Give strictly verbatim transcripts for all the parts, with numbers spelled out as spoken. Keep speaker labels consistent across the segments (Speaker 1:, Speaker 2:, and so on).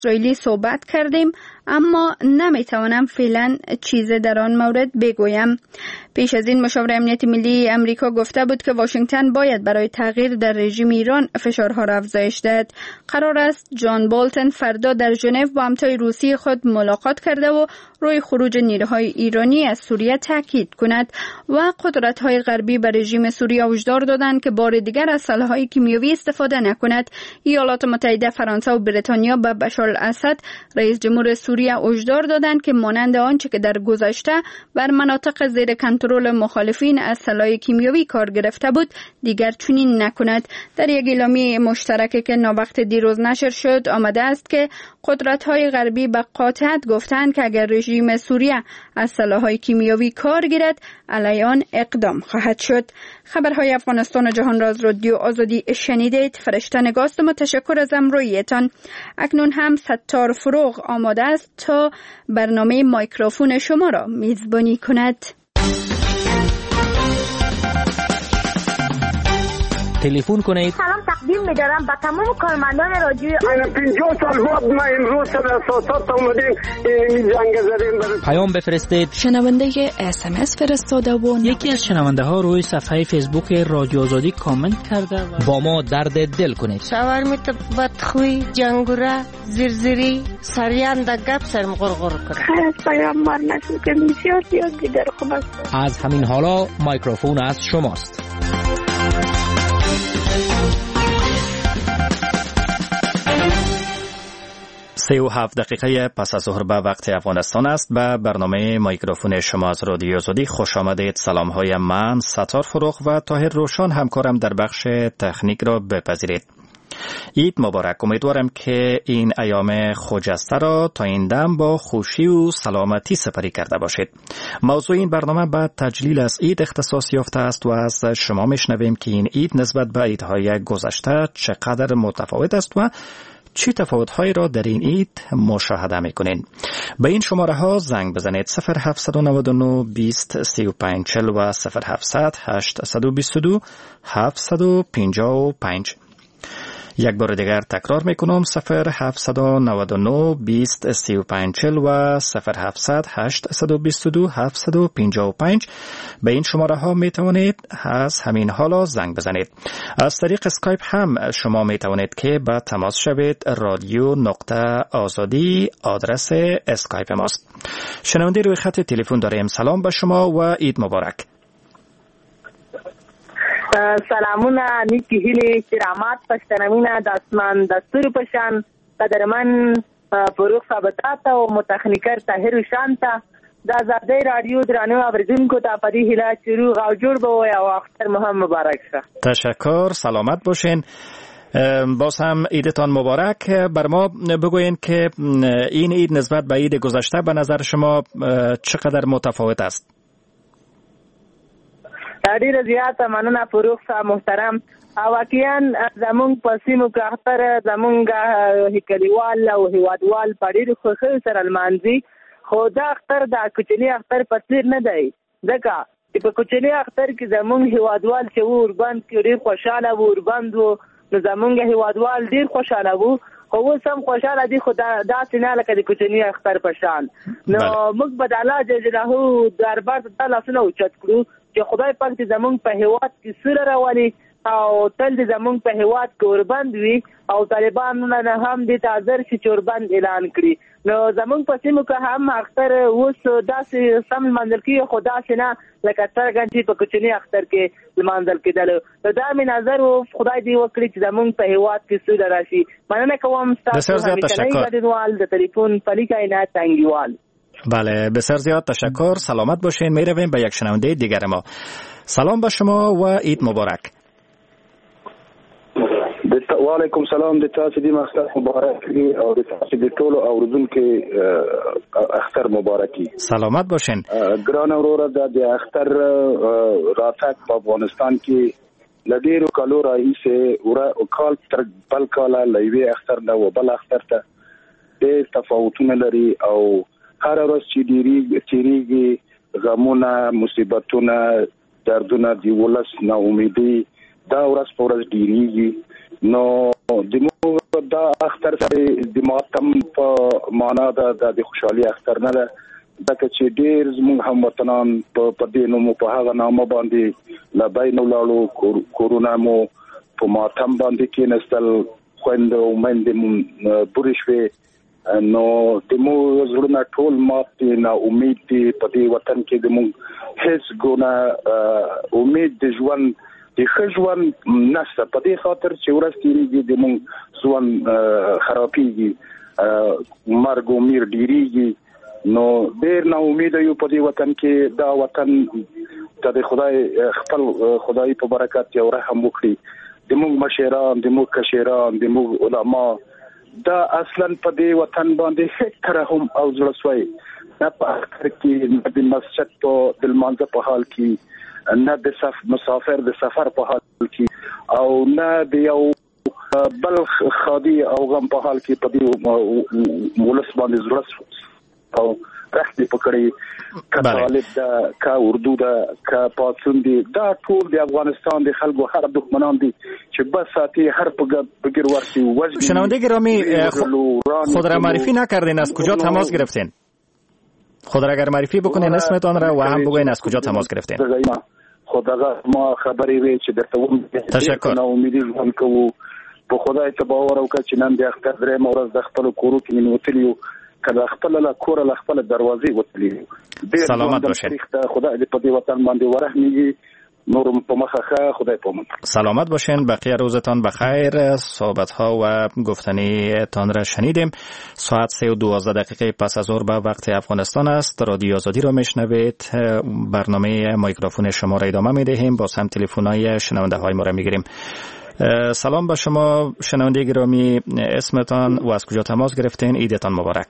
Speaker 1: اسرائیلی صحبت کردیم، اما نمیتوانم فعلا چیزی در آن مورد بگویم. پیش از این مشاور امنیت ملی امریکا گفته بود که واشنگتن باید برای تغییر در رژیم ایران فشارها را افزایش دهد. قرار است جان بولتن فردا در ژنو با همتای روسی خود ملاقات کرده و روی خروج نیروهای ایرانی از سوریه تاکید کند و قدرت‌های غربی بر رژیم سوریه هشدار دادند که بار دیگر از سلاح‌های کیمیایی استفاده نکند. ایالات متحده، فرانسه و بریتانیا به بشار الاسد رئیس جمهور سوریه هشدار دادند که مانند آنچه که در گذشته بر مناطق زیر کنترل مخالفین از سلاح کیمیایی کار گرفته بود دیگر چنین نکند. در یک اعلامیه مشترکی که ناوقت دیروز نشر شد آمده است که قدرت‌های غربی به قاطعیت گفتند که اگر رژیم سوریه از سلاح‌های کیمیایی کار گیرد علیه آن اقدام خواهد شد. خبرهای افغانستان و جهان را از رادیو آزادی شنیدید. فرشته نگاست و تشکر از همراهیتان. اکنون هم ستار فروغ آماده است تا برنامه مایکروفون شما را میزبانی کند.
Speaker 2: تلفن کنید.
Speaker 3: سلام تقدیم می‌دارم به تمام کارمندان رادیو.
Speaker 4: من پنجاه سال بعد ما امروز سر اساسات اومدیم این جنگ زدیم.
Speaker 2: پیام بفرستید.
Speaker 5: شنونده اس ام اس فرستاده و
Speaker 6: یکی از شنونده ها روی صفحه فیسبوک رادیو آزادی کامنت کرده و
Speaker 2: با ما درد دل کنید.
Speaker 7: شاورمیت بدخوی، جنگوره، زرزری، سریان در گپ سرم غرغر کنه.
Speaker 3: خیر از پیامبر نسل که بسیار زیاد دیگر خوب است.
Speaker 2: از همین حالا مایکروفون از شماست.
Speaker 8: سی و هفت دقیقه پس از ظهر به وقت افغانستان است. به برنامه مایکروفون شما از رادیو آزادی خوش آمدید. سلام های من ستار فروغ و طاهر روشن همکارم در بخش تکنیک را بپذیرید. عید مبارک. امیدوارم که این ایام خجسته را تا این دم با خوشی و سلامتی سپری کرده باشید. موضوع این برنامه به تجلیل از عید اختصاص یافته است و از شما میشنویم که این عید نسبت به عیدهای گذشته چقدر متفاوت است و چی تفاوت‌هایی را در این عید مشاهده می‌کنین. به این شماره ها زنگ بزنید صفر هفت نه نه بیست سی و پنج چهل و صفر هفت هشت دو دو هفت پنج پنج. یک بار دیگر تکرار میکنم صفر هفت نه نه بیست سی و پنج چهل و صفر هفت هشت دو دو هفت پنج پنج. به این شماره ها می توانید از همین حالا زنگ بزنید. از طریق اسکایپ هم شما می توانید که با تماس شوید. رادیو نقطه آزادی آدرس اسکایپ ماست. شنونده روی خط تلفن داریم. سلام به شما و عید مبارک.
Speaker 9: سلامونه نیکی هیلی کرامات پشتنمینه دستمن دستور پشن قدرمن فروغ ثابتاتا و متخنیکر طاهر شانتا دا زاده رادیو درانو اوریدونکو ته په دې هیله چې روغ او جوړ به وي او اختر مو هم مبارک شه.
Speaker 8: تشکر. سلامت باشین. باز هم عیدتان مبارک. بر ما بگوین که این عید نسبت به عید گذشته به نظر شما چقدر متفاوت است؟
Speaker 9: ډېره زیاته مننه فروغ صاحب محترم. واقعا زمونږ په سیمو کې اختر زمونږ کلیوال او هیوادوال په ډېرو خوښیو سره لمانځي، خو دا اختر د کوچني اختر په څېر نه دی، ځکه چې په کوچني اختر کې زمونږ هیوادوال چې و اوربند کې ډېر خوشحاله و، اوربند و نو زمونږ هیوادوال ډېر خوشحاله و، خو اوس هم خوشحاله دي، خو داسې نه لکه د کوچني اختر په شان. نو موږ به د الله جل جلاله دربار ته دا لاسونه اوچت کړو چې خدای پاک دې زمونږ په هیواد کې سوله راولي او تل دې زمونږ په هیواد کې اوربند وي او طالبانو نه هم دې ته حاضر شي چې اوربند اعلان کړي. نو زمونږ په سیمو کې هم اختر اوس داسې سم لمانځل کېږي، خو داسې نه لکه څرنګه چې په کوچني اختر کې لمانځل کېدلو. نو دا مې نظر و خدای دې وکړي چې زمونږ په هیواد کې سوله راشي. مننه کوم ستاسو همیشنی ګډونوال د تلیفون پلی کائنات تنګیوال.
Speaker 8: بله بسیار زیاد تشکر. سلامت باشین. می رویم به یک شنونده دیگر ما. سلام به شما و عید مبارک.
Speaker 10: و علیکم سلام. د تاسو د اختر مبارک او د تاسو د ټولو اوریدونکو اختر مبارکي.
Speaker 8: سلامت باشین.
Speaker 10: ګران اوروره د اختر راتګ په افغانستان کې لډیرو کالو راهیسه او کال تر بل کال لوي اختر نه و بل اختر ته د تفاوتونه لري او هر ورځ چې ډیری چیرېږي غمونه مصیبتونه دردونه دی ولس نا امیدي دا ورځ په ورځ ډیریږي نو دمو دا اختر د ماتم په معنا د د خوشحالي اختر نه ده دغه چې ډیر زموږ هموطنان په پدې نومو په هغه نامه باندې لا بین ولالو کورونا مو په ماتم باندې کې نستل خوند او مند بورشوي نو دمو زړه ټول مات نه امید دی په دې وطن کې دمو هیڅ ګونه امید د ژوند د خژوان نشته په دې خاطر چې ورستېږي د مونږ ځوان خرابېږي مرګ او میر ډېریږي نو ډېر نا امید یو په دې وطن کې دا وطن ته د خدای خپل خدای په برکت یو رحم وکړي د مونږ مشران د مونږ کشران د مونږ علما دا اصلا په دې وطن باندې هیڅ ترحم او زړسوي نه په اخر کې نه د مسجد په د لمانځه په حال کې نه د سف مسافر د سفر په حال کې او نه د یو بل خادي او غم په حال کې په دې ولس باندې زړه او رښتې پکړي کطالب دا کا اردو دا کا پاتون دي دا ټول د افغانستان د خلکو هر دښمنان دي چې بس ساعتی هر بگر ورسی وجه.
Speaker 8: شنونده گرامی خود را معرفی نکردین از کجا تماس گرفتین؟ خود را اگر معرفی بکنین اسمتان را و هم بگوین از کجا تماس گرفتین.
Speaker 10: خداغه ما خبرې وی چې درته وم
Speaker 8: تشکر
Speaker 10: نو امیدي ژوند کوو په خدای ته باور وکړه چې نن د اختر درې مورز د خپل کورو کې منوتلیو کله خپل لا کور لا خپل دروازې وتلیو
Speaker 8: سلامت باشین
Speaker 10: خدای دې په دې وطن باندې ورحمېږي نورم په مخه خدای په من
Speaker 8: سلامت باشین بقیه روزتان بخیر. صحبت ها و گفتنی تان را شنیدیم. ساعت سه و دوازده دقیقه پس از ظهر به وقت افغانستان است. رادیو آزادی را میشنوید. برنامه میکروفون شما را ادامه میدهیم. با هم تلفن های شنونده های ما را میگیریم. سلام با شما شنونده گرامی، اسمتان و از کجا تماس گرفتین؟ عیدتان مبارک.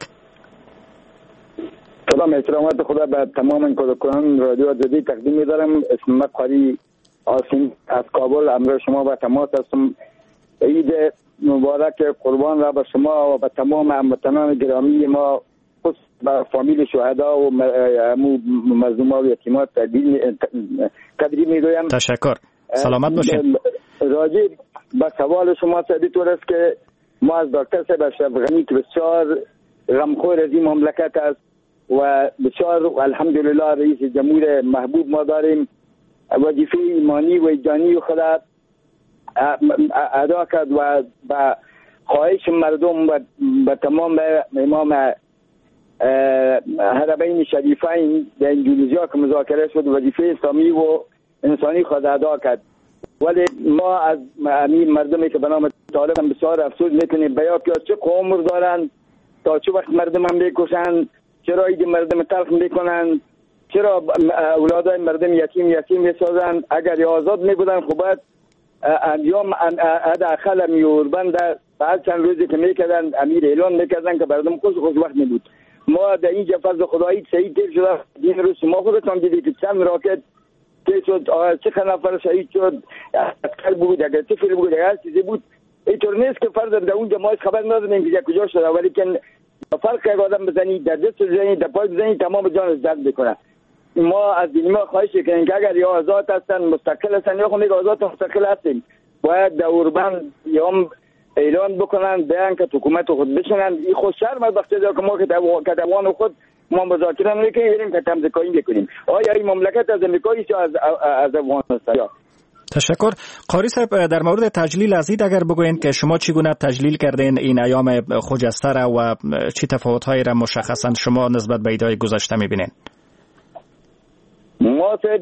Speaker 11: سلام احترامات خدا به تمام کارکنان رادیو آزادی تقدیم می‌دارم. اسم من قاری آسین از کابل امروز شما با تماس هستم. عید مبارک قربان را به شما و به تمام هموطنان گرامی ما، خصوص به فامیل شهدا و مظلومان و یتیمات تقدیم می‌گویم.
Speaker 8: تشکر. سلامت باشین.
Speaker 11: راجع به سوال شما سعید طور است که ما از دکتر صاحب اشرف غنی که بسیار غمخور از این مملکت است و بسیار الحمدلله رئیس جمهور محبوب ما داریم، وظیفه ایمانی و وجدانی خدا ادا کرد و با خواهش مردم و به تمام امام حرمین شریفین در اندونزیا که مذاکره شد وظیفه اسلامی و انسانی خود ادا کرد. ولی ما از امیر مردمی که به نام طالب هم بسیار افسوس میکنیم بیا که چه قوم دارن تا چه وقت مردم هم بکشن، چرا اید مردم تلخ میکنن، چرا اولادای مردم یتیم یتیم میسازن. اگر یا آزاد میبودن خب باید انجام حداقل امیوربند بعد چند روزی که میکردن امیر اعلان میکردن که مردم خوش خوش وقت میبود. ما در اینجا فضل خدایی شهید تیر شده. دین روز شما خودتان دیدید که چند راکت که شد، چه نفر شهید شد، اگر بود اگر طفل بود اگر چیزی بود. اینطور نیست که فرض در اونجا ما خبر نداریم که کجا شده، ولی که فرق یک آدم بزنی در دست بزنی در پای بزنی تمام جانش درد میکنه. ما از دین ما خواهش کنیم که اگر یا آزاد هستن مستقل هستن یا خود آزاد مستقل هستیم باید در اوربند یا هم اعلان بکنن بیان که حکومت خود بشنن. این خود شرم از وقتی که ما که دوان خود ما مذاکره نمیکنیم که تمزکایی میکنیم. آیا این مملکت از امریکایی یا از از افغانستان؟
Speaker 8: تشکر. قاری صاحب در مورد تجلیل از اید اگر بگوین که شما چگونه تجلیل کردین این ایام خجسته را و چی تفاوت‌هایی را مشخصا شما نسبت به ایدهای گذشته می‌بینین؟
Speaker 11: ما به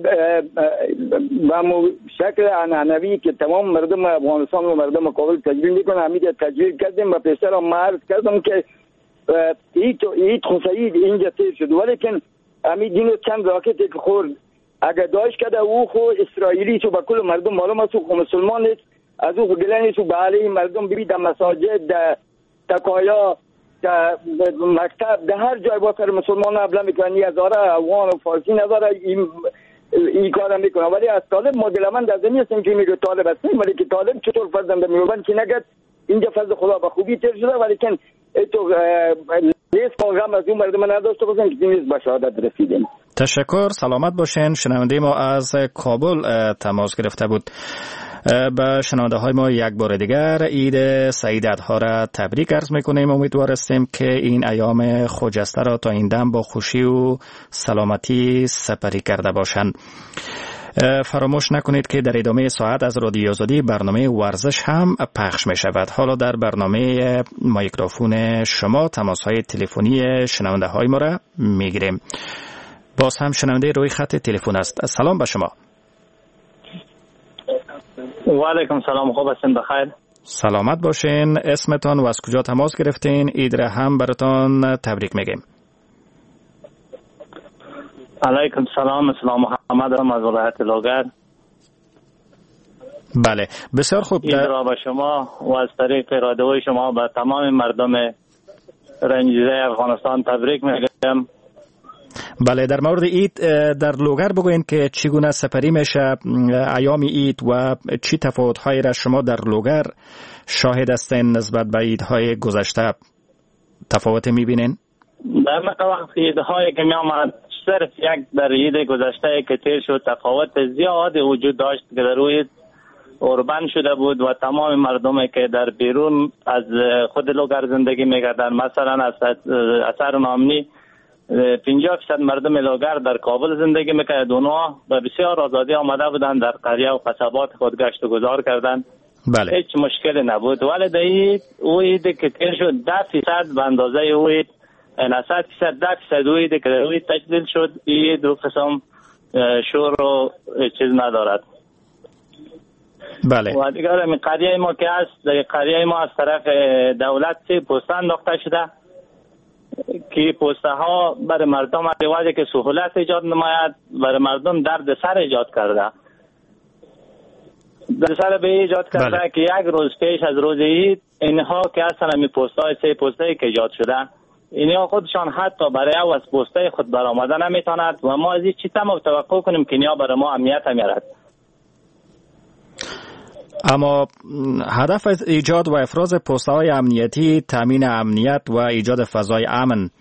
Speaker 11: شکل عنعنوی که تمام مردم افغانستان و مردم کابل تجلیل میکنن همین تجلیل کردیم و پیشتر هم عرض کردم که هیچ هیچ خصایید اینجا تیر شد، ولی که همین دینو چند راکتی که خورد اگر داعش کرده او خو اسرائیلی تو با کل مردم معلوم است خو مسلمان نیست، از او گلنی تو بالی مردم ببین در مساجد در تکایا در مکتب در هر جای با سر مسلمان ابلا میکنن، هزاره افغان و فارسی نداره این این کارا میکنه. ولی از طالب مدل من در زمین هستیم که میگه طالب هستیم، ولی که طالب چطور فرزند میگن که نگد اینجا فضل خدا به خوبی تر شده، ولی که تو نیست غم از اون مردم نداشته باشن که نیست به شهادت رسیدیم.
Speaker 8: تشکر. سلامت باشین. شنونده ما از کابل تماس گرفته بود. به شنونده های ما یک بار دیگر عید سعید اضحی را تبریک عرض میکنیم. امیدوار هستیم که این ایام خجسته را تا این دم با خوشی و سلامتی سپری کرده باشند. فراموش نکنید که در ادامه ساعت از رادیو آزادی برنامه ورزش هم پخش می شود. حالا در برنامه میکروفون شما تماس های تلفنی شنونده های ما را می گیریم. باز هم شنونده روی خط تلفن است. سلام به شما.
Speaker 12: و علیکم سلام، خوب هستین؟ بخیر؟
Speaker 8: سلامت باشین. اسمتان و از کجا تماس گرفتین؟ عید را هم براتان تبریک میگیم.
Speaker 12: علیکم سلام، اسلام محمد هم از ولایت لوگر.
Speaker 8: بله بسیار خوب.
Speaker 12: عید را به شما و از طریق رادیوی شما به تمام مردم رنجیده افغانستان تبریک میگم.
Speaker 8: بله، در مورد عید در لوگر بگوین که چگونه سپری میشه ایام عید و چی تفاوت‌هایی را شما در لوگر شاهد هستین نسبت به عیدهای گذشته؟ تفاوت میبینین؟
Speaker 12: در وقت عیدهایی که میامد صرف یک در عید گذشته که تیر شد تفاوت زیاد وجود داشت که در روی اوربن شده بود و تمام مردمی که در بیرون از خود لوگر زندگی میکردن، مثلا از اثر نامنی پنجاه درصد مردم لوگر در کابل زندگی میکرد، اونها به بسیار آزادی آمده بودن در قریه و قصبات خود گشت و گذار کردن.
Speaker 8: بله.
Speaker 12: هیچ مشکلی نبود. ولی در عید او عید که تیر شد ده فیصد به اندازه او عید نصد فیصد ده فیصد او عید که او عید تجدید شد. عید دو قسم شور و چیز ندارد.
Speaker 8: بله.
Speaker 12: و دیگر این قریه ما که هست، در قریه ما از طرف دولت سی پوسته انداخته شده که پوسته ها برای مردم عوضی که سهولت ایجاد نماید برای مردم درد سر ایجاد کرده. درد سر به ایجاد کرده بله. که یک روز پیش از روز عید اینها که اصلا می پوسته های سه پوسته که ایجاد شده، اینها خودشان حتی برای عوض پوسته خود برآمده نمیتواند و ما از این چیز هم توقع کنیم که اینها برای ما امنیت میارد.
Speaker 8: اما هدف از ایجاد و افراز پست‌های امنیتی تامین امنیت و ایجاد فضای امن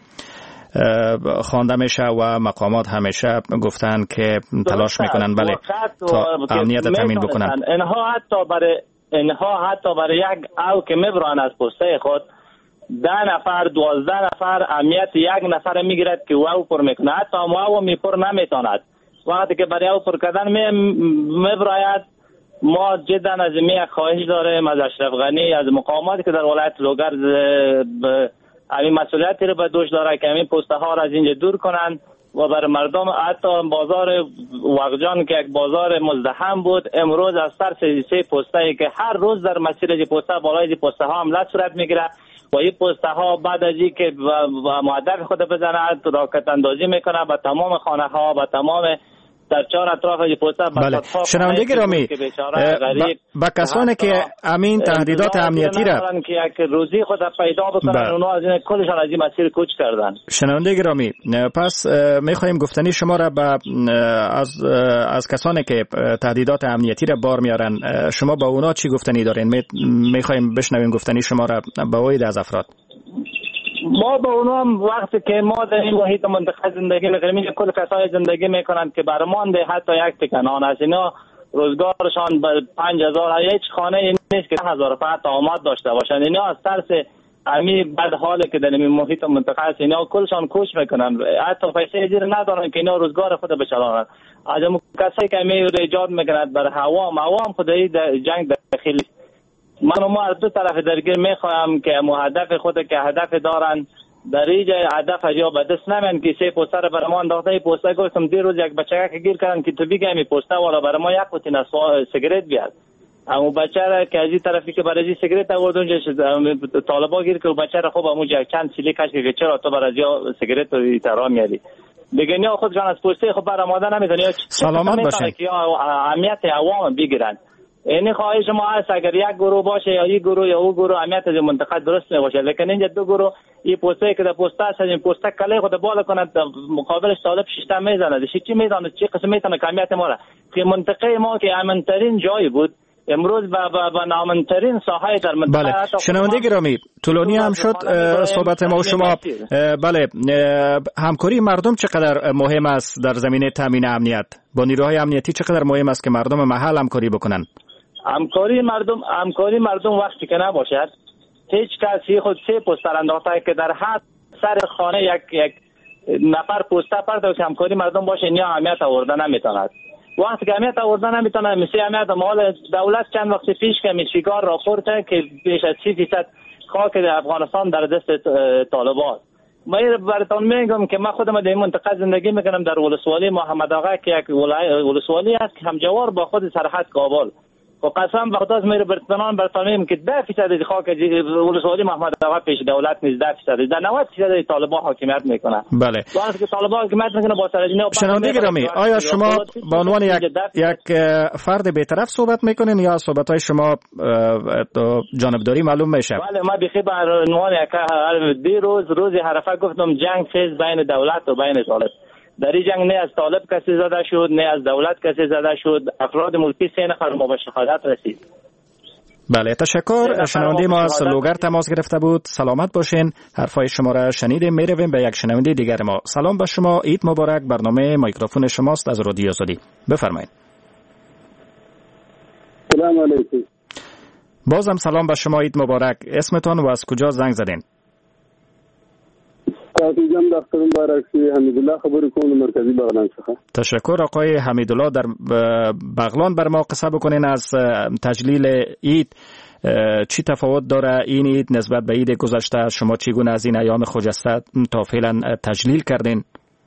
Speaker 8: خوانده میشه و مقامات همیشه گفتن که تلاش میکنن بله تا امنیت تامین بکنن.
Speaker 12: اینها حتی برای اینها حتی برای یک او که میبرن از پسته خود ده نفر دوازده نفر امنیت یک نفر میگیرد که او پر میکنه، حتی او میپر نمیتواند. وقتی که برای او پر کردن میبراید ما جدا از می خواهش داریم از اشرف غنی، از مقاماتی که در ولایت لوگر همین مسئولیتی رو به دوش داره که همین پسته ها را از اینجا دور کنن و بر مردم. حتی بازار واقجان که یک بازار مزدحم بود امروز از سر سه پسته که هر روز در مسیر این پسته بالای این پسته ها حمله صورت میگیره و این پسته ها بعد از اینکه و مهدف خود بزنه راکت اندازی میکنه به تمام خانه ها به تمام در چهار اطراف این پسته.
Speaker 8: بله. شنونده گرامی، با کسانی که امین تهدیدات امنیتی را
Speaker 12: که یک روزی خود پیدا بکنن اونها از این کلشان از این مسیر کوچ کردن.
Speaker 8: شنونده گرامی، پس میخوایم گفتنی شما را با از از کسانی که تهدیدات امنیتی را بار میارن شما با اونا چی گفتنی دارین؟ میخوایم بشنویم گفتنی شما را با وید از افراد.
Speaker 12: ما با اونا هم وقتی که ما در این محیط منطقه زندگی میکنیم اینجا کل کسای زندگی میکنن که برمانده حتی یک تکنان از اینا روزگارشان به پنج هزار هیچ خانه نیست که هزار فقط آماد داشته باشن. اینا از ترس امی بد حالی که در این محیط منطقه است اینا کلشان کوچ میکنن، حتی پیسه زیر ندارن که اینا روزگار خود بچلانن. از اون کسایی که امی رو ایجاد میکنند بر هوام هوام خودی جنگ داخلی. من و ما از دو طرف درگیر میخوایم که هدف خود که هدف دارن در اینجا هدف یا به دست نمین که سه پوسته رو برای ما انداخته. پوسته گفتم دی روز یک بچه که گیر کردن که تو بگه می پوسته والا برای ما یک قوطی سیگرت بیاد. اما بچه را که از این طرفی که برای سیگرت آورد اونجا طالبا گیر که بچه را خوب اونجا چند سیلی کش که چرا تو برای سیگرت رو ترا میاری دیگه نه خودشان از پوسته خب برای آماده نمیتونن یا
Speaker 8: سلامت باشین
Speaker 12: که امنیت عوام بگیرن. این خواهش ما هست اگر یک گروه باشه یا یک گروه یا او گروه امنیت از منطقه درست نباشه، لیکن اینجا دو گروه این پوسته که در پوسته است این پوسته کله خود بالا کند مقابلش طالب شیشته میزنه چی میزنه چی قسم میتونه کمیت ما را که منطقه ما که امن ترین جای بود امروز به با نامن ترین ساحه در منطقه.
Speaker 8: بله. شنونده گرامی طولانی هم شد صحبت ما و شما. بله، همکاری مردم چقدر مهم است در زمینه تامین امنیت؟ با نیروهای امنیتی چقدر مهم است که مردم محل همکاری بکنن؟
Speaker 12: همکاری مردم همکاری مردم وقتی که نباشد، هیچ کسی خود سه پوستر انداخته که در هر سر خانه یک یک نفر پوستر پرده که همکاری مردم باشه، نیا اهمیت آورده نمیتواند. وقتی که اهمیت آورده نمیتونه، مثل اهمیت مال دولت چند وقت پیش که میشیگار راپورت که بیش از سی درصد خاک افغانستان در دست طالبان. من براتون میگم که من خودم در این منطقه زندگی میکنم، در ولسوالی محمد آقا که یک ولسوالی است که همجوار با خود سرحد کابل. و قسم به خدا میره برتنان برتون میگم که ده درصد خاک ولسوالی محمد آقا پیش دولت نیست، ده درصد در نود درصد طالبان حاکمیت میکنه.
Speaker 8: بله.
Speaker 12: وقتی که طالبان حکومت میکنه با سرجنه.
Speaker 8: شنونده گرامی، آیا شما به عنوان یک یک فرد بی‌طرف صحبت میکنین یا صحبت های شما جانبداری معلوم میشه؟
Speaker 12: بله، ما بخی به عنوان یک دی روز روز عرفه گفتم جنگ خیز بین دولت و بین طالب. در این جنگ نه از طالب کسی زده شد، نه از دولت کسی زده شد. افراد ملکی سه نفر ما به شهادت رسید.
Speaker 8: بله، تشکر. شنونده ما از لوگر تماس گرفته بود. سلامت باشین. حرفای شما را شنیدیم. میرویم به یک شنونده دیگر ما. سلام به شما، عید مبارک. برنامه میکروفون شماست از رادیو آزادی. بفرمایید.
Speaker 13: سلام علیکم.
Speaker 8: بازم سلام به شما، عید مبارک. اسمتون و از کجا زنگ زدین؟
Speaker 13: قاضی دفتر مبارک سی حمیدالله خبر کوم مرکزی بغلان څخه.
Speaker 8: تشکر آقای حمیدالله. در بغلان بر ما قصه بکنین از تجلیل عید. چی تفاوت داره این عید نسبت به عید گذشته؟ شما چگونه از این ایام خجسته تا فعلا تجلیل کردین؟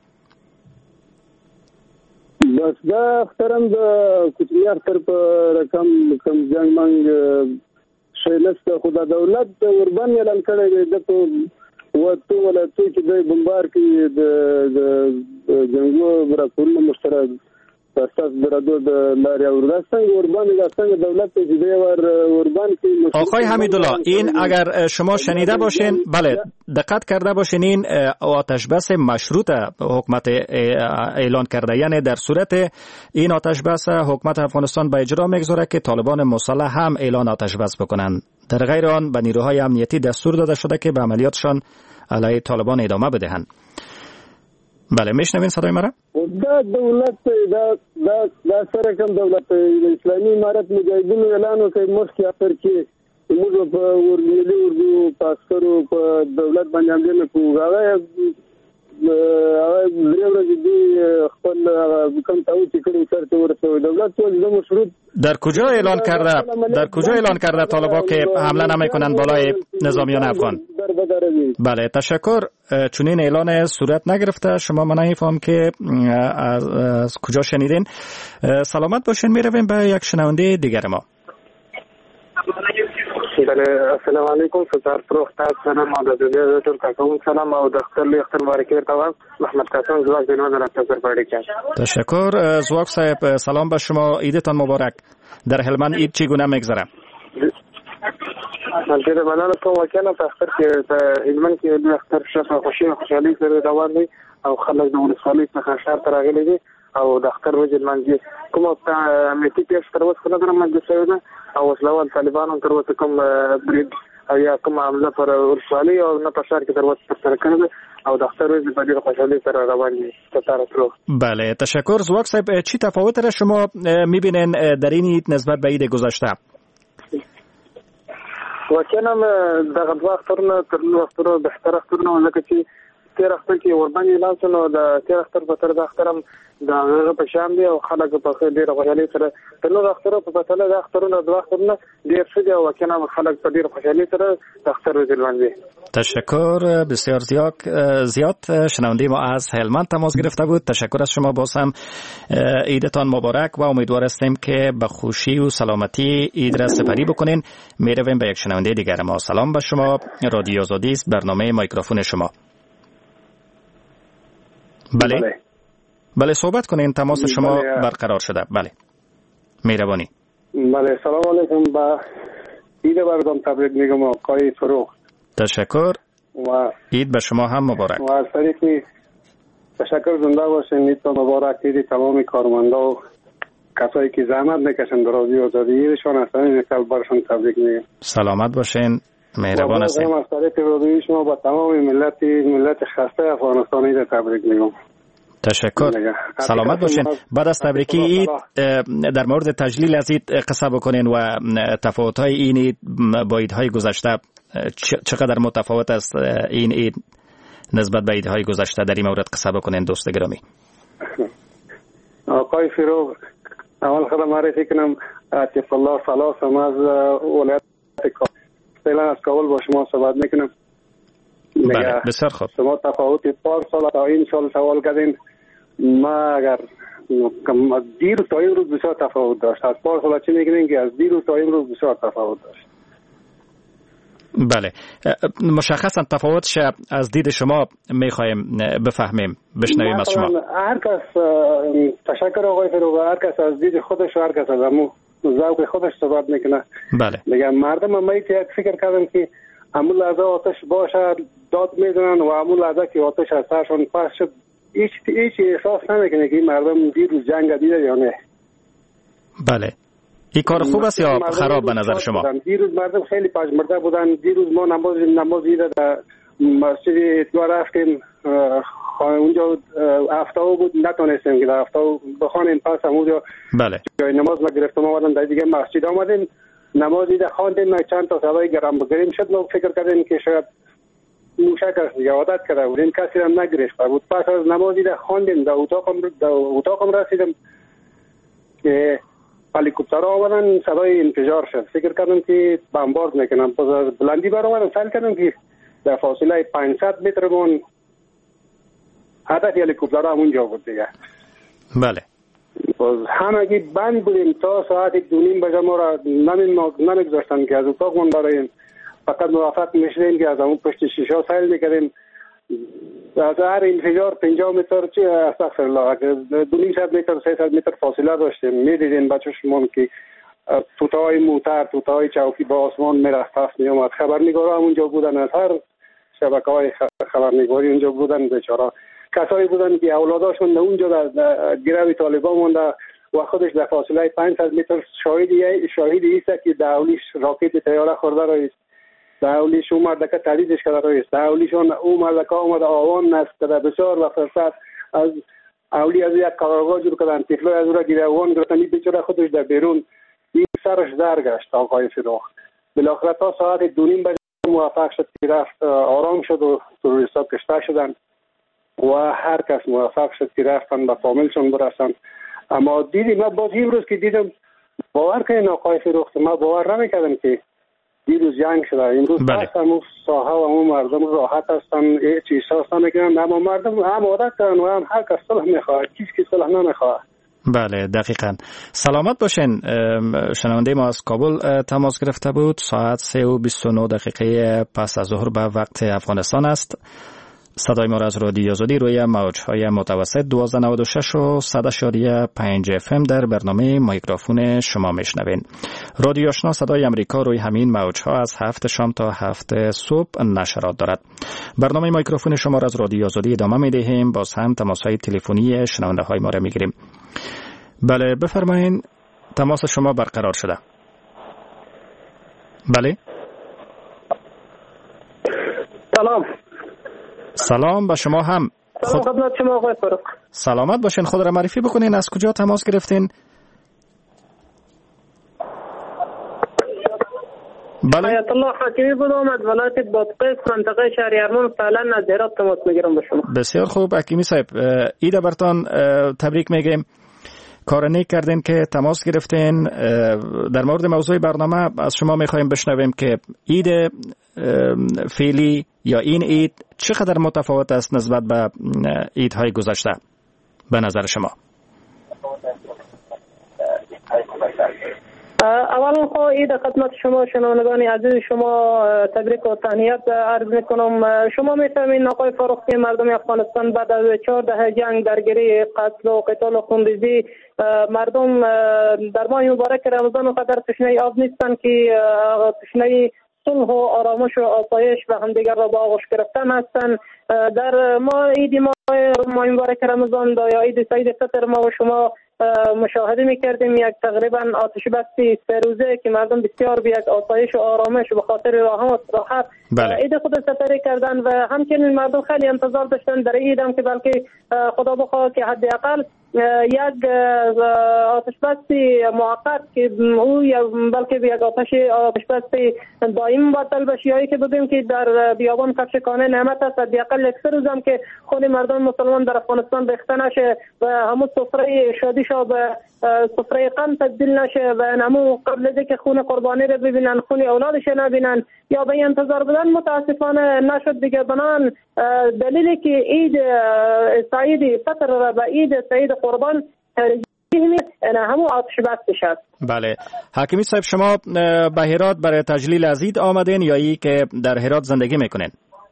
Speaker 13: بس دا اخترم دا کوچنی اختر په رقم کم جنگ منگ شیلست خدا دولت وربان اعلان کړی دی په وته ولا څه چې د بمبار کې د جنگو راپورونه مشترک اساس برادر د لاري اورستان وربان د دولت چې دی ور وربان کې.
Speaker 8: آقای حمیدالله، این اگر شما شنیده باشین، بله دقت کرده باشین، این آتش بس مشروط حکومت اعلان کرده، یعنی در صورت این آتش بس حکومت افغانستان به اجرا میگذاره که طالبان مسلح هم اعلان آتش بس بکنن. در غیر آن به نیروهای امنیتی دستور داده شده که به عملیاتشان علیه طالبان ادامه بدهند. بله، میشنوین صدای مرا؟
Speaker 13: دا دولت دا دا دا سره کوم دولت اسلامي امارت مجاهدینو اعلان وکړ مخکې اخر کې موږ په ورمنلي اردو پاسکرو په دولت باندې عمل کوو. هغه هغه درې ورځې دی خپل کوم تاو چې کړی سرته ورسوي. دولت ټول مشروط
Speaker 8: در کجا اعلان کرده در کجا اعلان کرده طالبان که حمله نمیکنن بالای نظامیان افغان؟ بله، تشکر. چون این اعلان صورت نگرفته شما من نمیفهم که از, از کجا شنیدین. سلامت باشین. میرویم به یک شنونده دیگر ما.
Speaker 14: بله، السلام علیکم. ستار فروخت سلام او د دې ټول کاکو سلام او د خپل اختر مبارک ورته محمد قاسم زواج دینو در اختر پاړی کې.
Speaker 8: تشکر زواج صاحب. سلام به شما، عیدتان مبارک. در هلمند عید چگونه میگذره؟
Speaker 14: البته بلانه کوم وکیل په اختر کې په هلمند کې د اختر شپه خوشي خوشالي سره روان دي او خلک د ولسوالۍ څخه ښار ته راغلي دي او د اختر ورځې لمانځي. کومه امنیتي پیښه تر اوسه نه ده رامنځته شوې ده او وسلوال طالبانو تر اوسه کوم برید او یا کوم حمله پر ولسوالۍ او نه په ښار کې تر اوسه ترسره کړې ده او د اختر ورځې په ډېره خوشحالۍ سره روان دي.
Speaker 8: بله، تشکر. زواک صاحب، چی تفاوت را شما میبینین در این عید نسبت به عید گذشته؟
Speaker 14: واقعا دغه دوه اخترونه تر نورو اخترونو بهتر اخترونه ځکه چې تیر اختر کې ورباندې اعلان شو نو د تیر اختر په تر د اختر هم د هغه په شان دی او خلک په ډېره خوشحالۍ سره تر نورو اخترو په پرتله د اخترونو دوه اخترونه ډېر ښه دي او واقعا خلک په ډېره خوشحالۍ سره د اختر ورځې لمانځي.
Speaker 8: تشکر بسیار زیاد زیاد. شنونده ما از هلمند تماس گرفته بود. تشکر از شما. باز هم عیدتان مبارک و امیدوار هستیم که به خوشی و سلامتی عید را سپری بکنین. میرویم به یک شنونده دیگر ما. سلام به شما، رادیو آزادی است، برنامه میکروفون شما. بله بله, بله صحبت کنین. تماس شما بله. برقرار شده. بله مهربانی.
Speaker 14: بله سلام علیکم. با عید براتون تبریک میگم آقای فروخت.
Speaker 8: تشکر و عید به شما هم مبارک.
Speaker 14: و از طریقی تشکر زنده باشین. عید مبارک. عید تمام کارمندا و کسایی که زحمت میکشن در رادیو آزادی ایشون هستن این کل برشون تبریک میگم.
Speaker 8: سلامت باشین. مهربان هستین.
Speaker 14: و از طریق رادیوی شما با تمام ملت ملت خسته افغانستان عید تبریک میگم.
Speaker 8: تشکر. سلامت باشین. بعد از تبریکی عید در مورد تجلیل از عید قصه بکنین و تفاوت‌های این عید با عیدهای گذشته چقدر متفاوت است این عید نسبت به عیدهای گذشته، در این مورد قصه بکنین دوست گرامی.
Speaker 13: آقای فیروز، اول خدا معرفی کنم عطیف الله سلاسم از ولایت کابل. فعلا از کابل با شما صحبت میکنم.
Speaker 8: بله بسیار خوب.
Speaker 13: شما تفاوت پار سال تا این سال سوال کردین. ما اگر دیروز تا این روز بسیار تفاوت داشت. از پار سال چی میگین که از دیروز تا این روز بسیار تفاوت داشت.
Speaker 8: بله مشخصا تفاوتش از دید شما میخوایم بفهمیم، بشنویم از شما.
Speaker 13: هر کس تشکر آقای فیروز، هر کس از دید خودش و هر کس از امو ذوق خودش صحبت میکنه.
Speaker 8: بله
Speaker 13: میگم مردم ما یک فکر کردن که همون لحظه آتش باشه داد میزنن و همون لحظه که آتش از سرشون پس شد هیچ هیچ احساس نمیکنه که مردم دیروز جنگ دیده یا نه.
Speaker 8: بله این کار خوب است یا خراب به نظر شما؟
Speaker 13: دیروز مردم خیلی پژمرده بودن. دیروز ما نماز نماز عید در مسجد اتگاه رفتیم، اونجا هفته بود نتونستیم که در هفته بخوانیم. پس اونجا
Speaker 8: بله
Speaker 13: جای نماز ما گرفتیم آمدن در دیگه مسجد آمدیم نماز عید خواندیم. چند تا صدای گرم بگیریم شد ما فکر کردیم که شاید موشک است دیگه عادت کرده بودیم کسی هم نگرفته بود. پس از نماز عید خواندیم در اتاقم در اتاقم رسیدم که هلیکوپتر آمدن صدای انفجار شد. فکر کردم که بمبارد میکنم. پس از بلندی بر آمدم سعی کردم که در فاصله پانصد متر بون هدف هلیکوپتر همونجا بود دیگه.
Speaker 8: بله
Speaker 13: باز همگی بند بودیم تا ساعت دو نیم بجه ما را نمیگذاشتن که از اتاقمون براییم. فقط موفق میشدیم که از همون پشت شیشه سیل میکردیم. از هر انفجار پنجاه متر چی استغفر الله دو نیم صد متر سه صد متر فاصله داشتیم. میدیدین بچه‌شون که توتای موتر توتای چوکی با آسمان میرفت پس میومد. خبرنگارا همونجا بودن، از هر شبکه‌های خبرنگاری اونجا بودن. بیچاره کسایی بودن که اولاداشون اونجا در گروه طالبان مونده و خودش در فاصله پانصد متر شاهدی شاهدی است که داولیش راکت طیاره خورده رئیس داولیش اون مردکه تلیدش کرده رئیس داولیشون اون مردکه اومده آوان نست کرده بسیار و فرصت از اولی از یک قرارگاه جور کردن تفلای از او را گیره آوان گرفتن. این بیچاره خودش در بیرون این سرش درگشت. آقای فیروخ بالاخره تا ساعت دو نیم بجه موفق شد که رفت آرام شد و تروریستا کشته شدن و هر کس موفق شد که رفتن به فامیلشون برسن. اما دیدی من باز این روز که دیدم باور کنین آقای فیروخ ما باور نمیکردم که دیروز جنگ شده. امروز
Speaker 8: بله.
Speaker 13: پس همون ساحه و همون مردم راحت هستن هیچ احساس نمیکنن. اما مردم هم عادت کردن و هم هر کس صلح میخواد کسی که صلح نمیخواد.
Speaker 8: بله دقیقاً. سلامت باشین. شنونده ما از کابل تماس گرفته بود. ساعت سه و بیست و نه دقیقه پس از ظهر به وقت افغانستان است. صدای ما را از رادیو آزادی روی موج‌های متوسط دوازده نود و شش و صد اشاریه پنج اف ام در برنامه میکروفون شما میشنوین. رادیو آشنا صدای امریکا روی همین موج‌ها از هفت شام تا هفت صبح نشرات دارد. برنامه میکروفون شما را از رادیو آزادی ادامه میدهیم. باز هم تماس‌های تلفنی شنونده های ما را میگیریم. بله بفرمایید تماس شما برقرار شده. بله
Speaker 9: سلام.
Speaker 8: سلام به شما هم.
Speaker 9: خود... خدمت شما آقای فاروق.
Speaker 8: سلامت باشین. خود را معرفی بکنین. از کجا تماس گرفتین؟
Speaker 9: بله. آیت الله حکیمی بودم از ولایت بادغیس منطقه شهریارمان فعلا از هرات تماس میگیرم به شما.
Speaker 8: بسیار خوب حکیمی صاحب عید برتان تبریک میگیم. کار نیک کردین که تماس گرفتین. در مورد موضوع برنامه از شما میخوایم بشنویم که عید فعلی یا این عید چقدر متفاوت است نسبت به عیدهای گذشته به نظر شما؟
Speaker 9: اولا خو عید خدمت شما شنوندگان عزیز شما تبریک و تهنیت عرض میکنم. شما میفهمین آقای فاروق که مردم افغانستان بعد از چهار دهه جنگ درگیری قتل و قتال و خونریزی مردم در ماه مبارک رمضان و قدر تشنه آب نیستن که تشنه صلح و آرامش و آسایش و همدیگر را با آغوش گرفتن هستند. در ما عید ما ماه مبارک رمضان یا عید سعید فطر ما و شما مشاهده میکردیم یک تقریبا آتش بس سه روزه که مردم بسیار به یک آسایش و آرامش و به خاطر راحت عید خود سپری کردن و همچنین مردم خیلی انتظار داشتن در عید هم که بلکه خدا بخواد که حداقل یک آتش بس موقت که او بلکه یک آتش آتش بس دائم مبدل بشه، یا که ببینیم که در بیابان کفشکانه نعمت است حداقل یک سه روز هم که خود مردم مسلمان در افغانستان ریخته نشه و همون سفره شادی شو به سفره غم تبدیل نشه و نمو قبل از اینکه خون قربانی رو ببینن خون اولادش نبینن یا به انتظار بدن متاسفانه نشد دیگه. بنان دلیلی که عید سعید فطر را به عید سعید قربان این همون آتش بس شد.
Speaker 8: بله حکیمی صاحب، شما به هرات برای تجلیل از عید آمدین یا ای که در هرات زندگی میکنین؟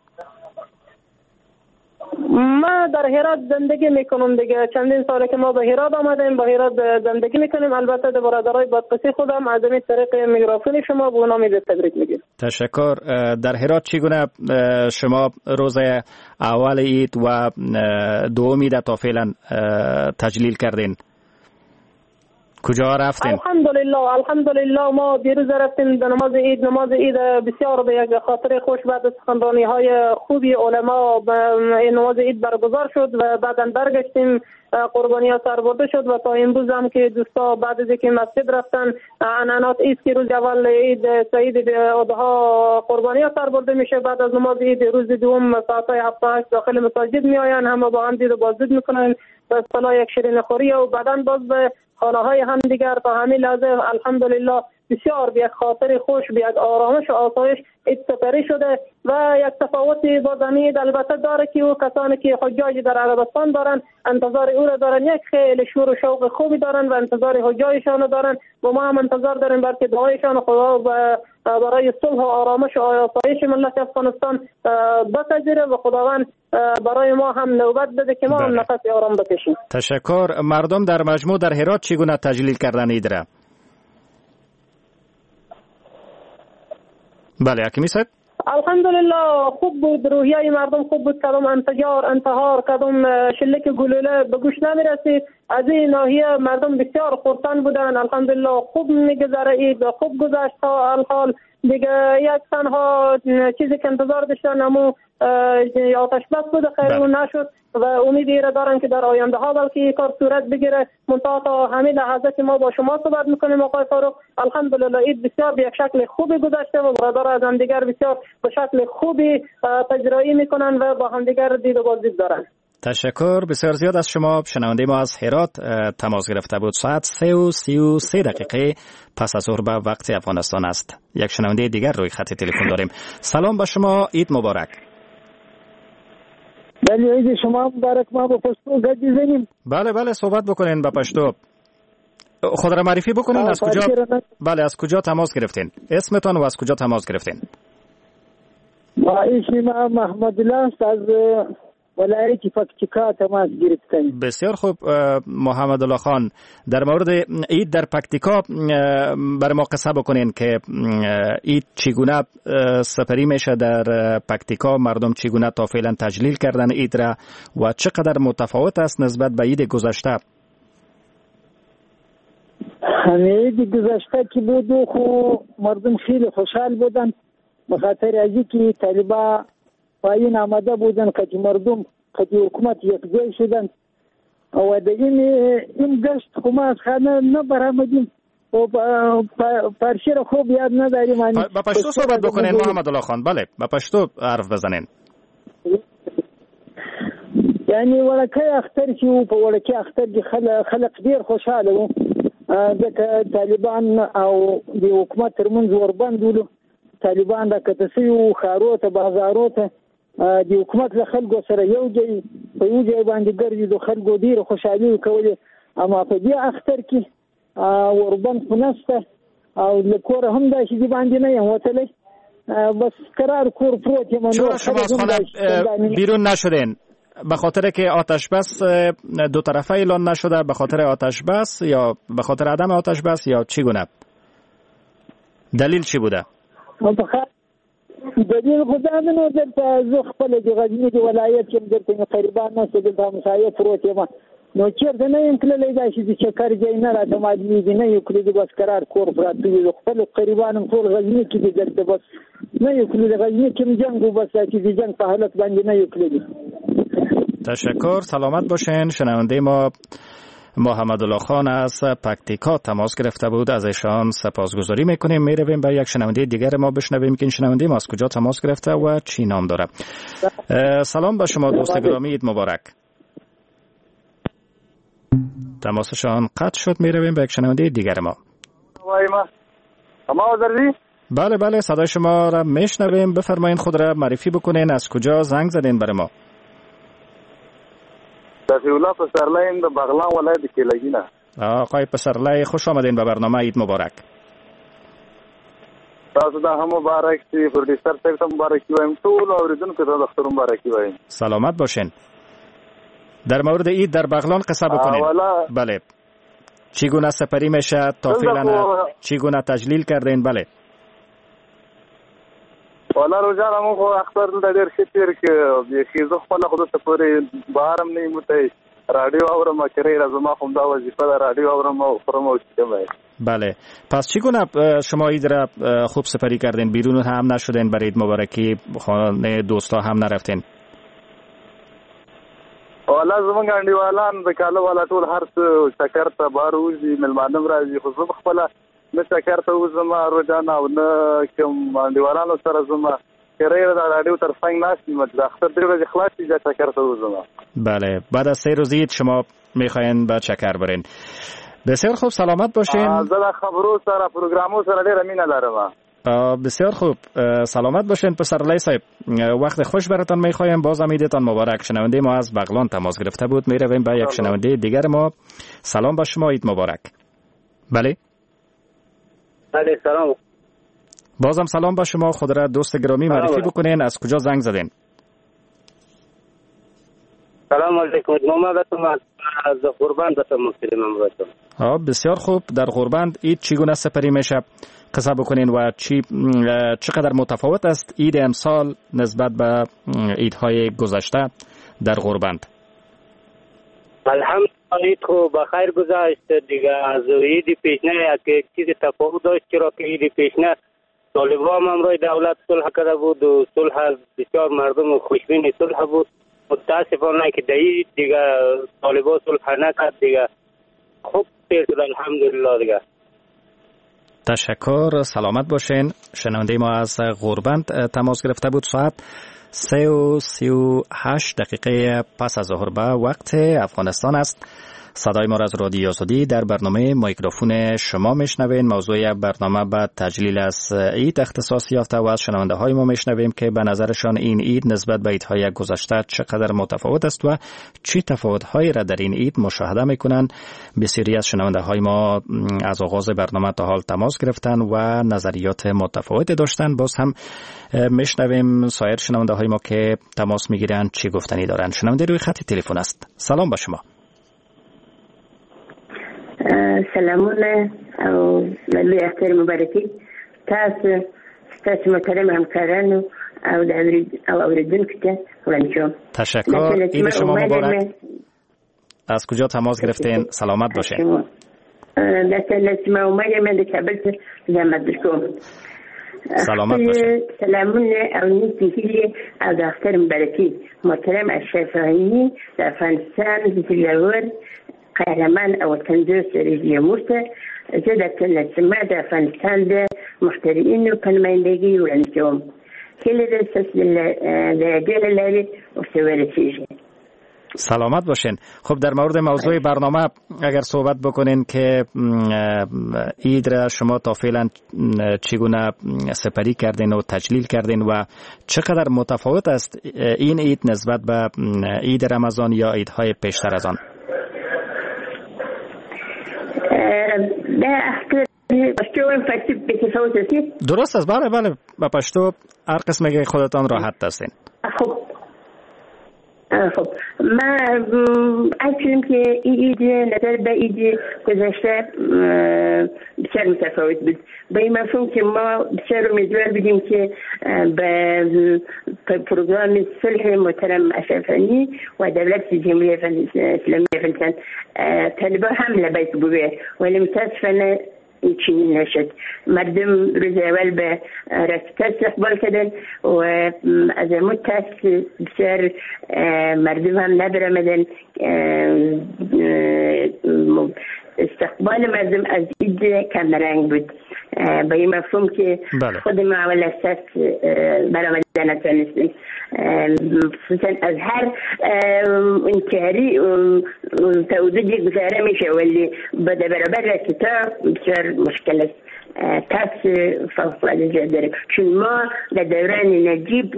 Speaker 9: ما در هرات زندگی میکنم دیگه، چندین ساله که ما به هرات آمدیم، به هرات زندگی میکنیم. البته در برادرای بدقسی خودم از این طریق میکروفون شما به اونا میده تبریک میگیم.
Speaker 8: تشکر. در هرات چگونه شما روز اول عید و دوم عید تا فعلا تجلیل کردین؟ کجا رفتین؟
Speaker 9: الحمدلله الحمدلله ما دیروز رفتیم در نماز عید. نماز عید بسیار به یک خاطر خوش بعد از سخنرانی های خوبی علما این نماز عید برگزار شد و بعدا برگشتیم، قربانی ها سر برده شد و تا امروز هم که دوستا بعد از اینکه مسجد رفتن عنعنات ایست که روز اول عید سعید اضحی قربانی ها سر برده میشه، بعد از نماز عید روز دوم ساعت های هفت هشت داخل مساجد میآیند، همه با هم دید و بازدید میکنن و اصطلاح یک شیرین خوری و بعدا باز به خانه های هم دیگر. تا همین لحظه الحمدلله بسیار به یک خاطر خوش به یک آرامش و آسایش عید سپری شده و یک تفاوتی با زمین البته داره که او کسانی که حجاج در عربستان دارن انتظار او را دارن، یک خیلی شور و شوق خوبی دارن و انتظار حجاجشان دارن و ما هم انتظار داریم بلکه دعایشان خدا برای صلح و آرامش و آسایش ملت افغانستان بپذیره و خداوند برای ما هم نوبت بده که ما هم نفس آرام بکشیم.
Speaker 8: تشکر. مردم در مجموع در هرات چگونه تجلیل کردن عید را؟ بله حکیمی صاحب.
Speaker 9: الحمدلله خوب بود، روحیه مردم خوب بود، کدام انتجار انتحار کدام شلیک گلوله به گوش نمی رسید. از این ناحیه مردم بسیار خرسند بودن. الحمدلله خوب میگذره عید، خوب گذشت تا الحال دیگه. یک تنها چیزی که انتظار داشتن همون آتش بس بود، خیر اون نشد و امید ایره دارن که در آینده ها بلکه کار صورت بگیره. منتها تا همین لحظه که ما با شما صحبت میکنیم آقای فاروق الحمدلله عید بسیار به یک شکل خوبی گذشته و برادر از هم دیگر بسیار به شکل خوبی تجربه میکنن و با هم دیگر دید و بازدید دارن.
Speaker 8: تشکر بسیار زیاد از شما. شنونده ما از هرات تماس گرفته بود. ساعت سه و سی و سه دقیقه پس از ظهر به وقت افغانستان است. یک شنونده دیگر روی خط تلفن داریم. سلام به شما، عید مبارک.
Speaker 15: بله عید شما مبارک. ما با پشتو گپ بزنیم؟
Speaker 8: بله بله صحبت بکنین با پشتو. خود را معرفی بکنین. از کجا؟ بله از کجا تماس گرفتین؟ اسمتان و از کجا تماس گرفتین؟
Speaker 15: ما اسمم محمد الله است، از ولایت پکتیکا تماس گرفتم.
Speaker 8: بسیار خوب محمد الله خان، در مورد عید در پکتیکا برای ما قصه بکنین که عید چگونه سپری میشه در پکتیکا، مردم چگونه تا فعلا تجلیل کردن عید را و چقدر متفاوت است نسبت به عید گذشته؟
Speaker 15: عید گذشته که بود خو مردم خیلی خوشحال بودن به خاطر از اینکه طالبا پایین آمده بودن که مردم که حکومت یکجای شدن و در این این گشت خو ما از خانه نبرآمدیم و پرشی را خوب یاد نداریم.
Speaker 8: با پشتو صحبت بکنین محمد الله خان. بله با پشتو حرف بزنین.
Speaker 15: یعنی ولکه اختر که و په ولکه اختر کې خلق ډیر خوشاله وو ځکه طالبان او د حکومت ترمنځ وربند ولو. طالبان د کتسیو خارو ته بازارو ته د حکومت له خلکو سره یو ځای په یو ځای باندې ګرځي، د خلکو ډیر خوشحالي کولې. اما په دې اختر کې وربند خو نشته او له کوره هم داسې دې باندې نه یم وتلی، بس قرار کور پروت یم.
Speaker 8: چرا شما از خانه بیرون نشدین؟ به خاطر که آتش بس دو طرفه اعلان نشده، به خاطر آتش بس یا به خاطر عدم آتش بس یا چی گونه؟ دلیل چی بوده؟
Speaker 15: دلیل خدا منو درته زه خپل د غزني د ولایت کې درته قریبان نه څه د همسایه پروت یم نو چیرته نه یم تللی دا چې د چکر ځای نه راته معلومېږي نه یو کلي بس قرار کور پراته وي خپلو قریبانو ټول غزني کې دي دلته بس نه یو کلي د غزني کې جنګ و بس چې د جنگ په حالت باندې نه یو کلي.
Speaker 8: تشکر، سلامت باشین. شنونده ما محمد الله خان از پکتیکا تماس گرفته بود، از ایشان سپاسگزاری میکنیم. میرویم به یک شنونده دیگر ما بشنویم که این شنونده ما از کجا تماس گرفته و چی نام داره. سلام به شما دوست گرامی، عید مبارک. تماسشان قطع شد. میرویم به یک شنونده دیگر ما. بله بله صدای شما را میشنویم. بفرمایین خود را معرفی بکنین، از کجا زنگ زدین برای ما؟
Speaker 16: تفیولا پسرلی د بغلان ولایت کې لګینا.
Speaker 8: آقای پسرلی خوش آمدین به برنامه عید مبارک.
Speaker 16: تاسو ته هم مبارک شي، پروډوسر صاحب ته مبارک وایم، ټول اوریدونکو ته د اختر مبارک وایم.
Speaker 8: سلامت باشین. در مورد عید در بغلان قصه بکنین. بله. چگونه سپری میشه تا فعلا چگونه تجلیل کردین؟ بله.
Speaker 16: والا روزانه مو خو اختر د ډېر ښه تیر کې چې زه خپل خود ته پورې بهارم نه مته رادیو اورم چې راځم خو دا وظیفه د رادیو اورم او خورم او چمه.
Speaker 8: بله. پس چگونه شما عید را خوب سپری کردین؟ بیرون هم نشدین برای عید مبارکی؟ خانه دوستا هم نرفتین؟
Speaker 16: والا زمونږ انډیوالان د کاله والا ټول هر څه چکر ته بار وځي، ملمانم راځي، خو زه خپل نه چکر ته وځم روزانه او نه کوم انډیوالانو سره زما کریر د رادیو تر څنګ ناشتم د اختر درې ورځې خلاص دي چکر ته وځم.
Speaker 8: بله. بعد از سه روز عید شما میخواین با چکر برین. بسیار خوب، سلامت باشین.
Speaker 16: زه د خبرو سره پروګرامو سره ډېره مینه لرم.
Speaker 8: بسیار خوب، سلامت باشین پسرلی صاحب. وقت خوش براتان میخوایم. باز هم عیدتان مبارک. شنونده ما از بغلان تماس گرفته بود. میرویم به یک شنونده دیگر ما. سلام با شما، عید مبارک. بله.
Speaker 17: بله سلام.
Speaker 8: بازم سلام با شما. خود را دوست گرامی معرفی بکنین، از کجا زنگ زدین؟
Speaker 17: سلام علیکم. محمد از غربند به مسلمان باشم.
Speaker 8: ها بسیار خوب. در غربند عید چگونه سپری میشه قصه بکنین و چی چقدر متفاوت است عید امسال نسبت به عیدهای گذشته در غربند؟
Speaker 17: الحمدلله عید خو بخیر گذشت دیگه. از عید پیشینه یک چیز تفاوت داشت، چرا که عید پیشینه طالبان امروی دولت صلح کرده بود و صلح بسیار مردم خوشبین صلح بود. متاسفانه که عید دیگه طالبان صلح نکرد دیگه. خوب تیر شد الحمدلله دیگه.
Speaker 8: تشکر، سلامت باشین. شنونده ما از غربند تماس گرفته بود. ساعت سه و سی و هشت دقیقه پس از ظهر به وقت افغانستان است. صدای ما را از رادیو آزادی در برنامه میکروفون شما میشنوین. موضوع برنامه بعد تجلیل از عید اختصاص یافته و از شنونده های ما میشنویم که به نظرشان این عید نسبت به عیدهای گذشته چقدر متفاوت است و چی تفاوت هایی را در این عید مشاهده میکنند. بسیاری از شنونده های ما از آغاز برنامه تا حال تماس گرفتن و نظریات متفاوتی داشتن. باز هم میشنویم سایر شنونده های ما که تماس میگیرند چی گفتنی دارند. شنونده روی خط تلفن است. سلام با شما.
Speaker 18: سلامونه او لوی اختر مبارکی. تاسو تاسو محترم همکارانو او د او اوریدونکو ته وړاندې.
Speaker 8: تشکر. عید شما مبارک. از کجا تماس گرفتین؟ سلامت باشین.
Speaker 18: مثلا اسمع اومدم من د کابل ته زحمت درکوم.
Speaker 8: سلامت باشین.
Speaker 18: سلامونه او نیکی هیلی او د اختر مبارکی. محترم اشرف غنی د افغانستان زلور قهرمان او تندرست رژیم مرته. زه د کلمه د افغانستان د محترمینو په نمایندګۍ وړاندې کوم. هیله ده ستاسو د ډېر لارې ورته ورسیږي.
Speaker 8: سلامت باشین. خب در مورد موضوع برنامه اگر صحبت بکنین که عید را شما تا فعلا چگونه سپری کردین و تجلیل کردین و چقدر متفاوت است این عید نسبت به عید رمضان یا عیدهای پیشتر از آن؟ درست است. بله بله با پشتو هر قسم که خودتان راحت هستین.
Speaker 18: خب خب من اصلا که ایده نظر به ایده گذشته بسیار متفاوت بود. به این مفهوم که ما بسیار امیدوار بودیم که به پروگرام صلح محترم اشرف غنی و دولت جمهوری اسلامی افغانستان طالبان حمله بیت بوده، ولی متاسفانه این چنین نشد. مردم روز اول به رسپت استقبال کردن و از متاسف بسیار مردم هم نبرمدن. استقبال مردم از اید کمرنگ بود، به این مفهوم که بله. خود ما اول اساس برآمدن نتونستیم، خصوصا از هر انتحاری تودجی گذاره میشه، ولی بده برابر رسیتا بسیار مشکل است. تاس فوق‌العاده زیاد داره، چون ما در دوران نجیب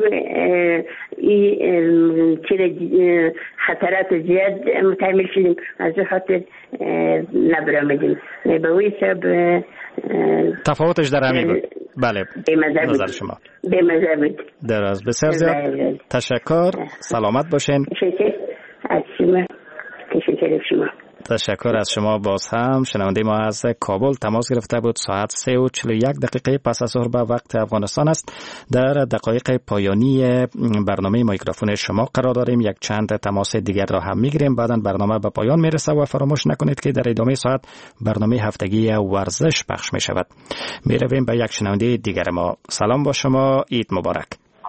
Speaker 18: خطرات زیاد متحمل شدیم، از خاطر نبرآمدیم. به وی سبب
Speaker 8: تفاوتش در همین بود. بله نظر شما
Speaker 18: به مزه بود.
Speaker 8: دراز بسیار زیاد تشکر. سلامت باشین.
Speaker 18: تشکر از شما. تشکر از شما.
Speaker 8: تشکر از شما. باز هم شنونده ما از کابل تماس گرفته بود. ساعت سه و چهل و یک دقیقه پس از ظهر به وقت افغانستان است. در دقایق پایانی برنامه میکروفون شما قرار داریم. یک چند تماس دیگر را هم میگیریم، بعداً برنامه به پایان میرسه و فراموش نکنید که در ادامه ساعت برنامه هفتگی ورزش پخش می شود. می رویم به یک شنونده دیگر ما. سلام با شما، عید مبارک.